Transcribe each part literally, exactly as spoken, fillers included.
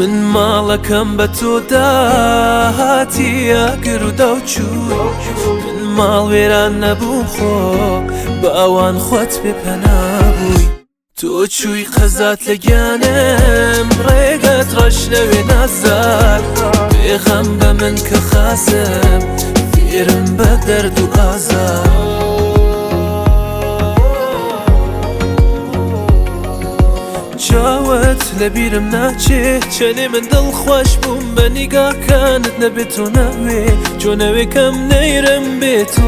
من ماڵەکەم بە تۆدا هاتیە گر و داوچوو من ماڵ وێران نەبووم خۆ بە ئەوان خۆت بێ پەنابووی تۆ چووی قەزات لە گیانم ڕێگەت ڕەشنەوێ نازار بێغەم بە من کە خاسم فێرم بە دەرد و ئازار چاوت لەبیرم ناچێ چەنێ من دڵخۆش بووم بە نیگاکانت نەبێت تۆ ناوێ چۆنەوێکەم نەیرم بێت تۆ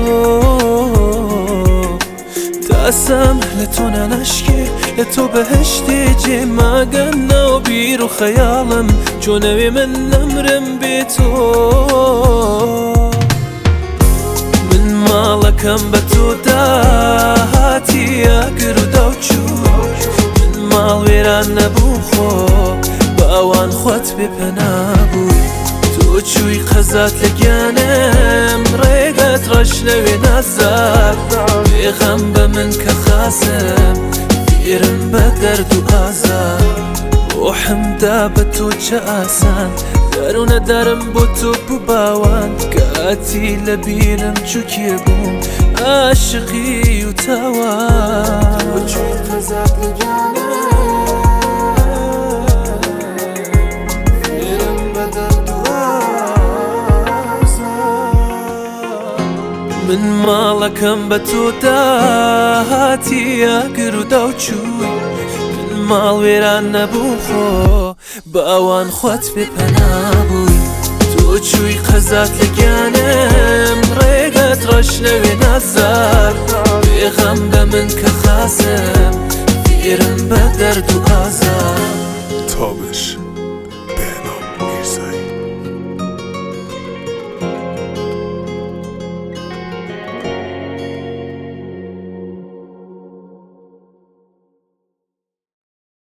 تاسەم لە تۆ نانەشکێ لە تۆ بەهەشتێ جێماگەنەوە بیر و خەیاڵم چۆنەوێ من نەمرم بێت تۆ من ماڵەکەم بە تۆدا هاتیە گر و داوچوو ماڵ وێران نەبووم خۆ بە ئەوان خۆت بێ پەنابووی تۆ چووی قەزات لە گیانم ڕێگەت ڕەشنەوێ نازار بێغەم بە من کە خاسم فێرم بە دەرد و ئازار ڕۆحمدا بە تۆ چە ئاسان دەروونە دارم بۆ تۆ بوو باوان کاتی لە بیرم چووکێ بووم عاشقی و تاوان تۆ چووی قەزات لە گیانم من ماڵەکەم بە تۆدا هاتیە گر و داوچووی من ماڵ وێران نەبووم خۆ بە ئەوان خۆت بێ پەنابووی تۆ چووی قەزات لە گیانم ڕێگەت ڕەشنەوێ نازار بێغەم بە من کە خاسم فێرم بە دەرد و ئازار تابش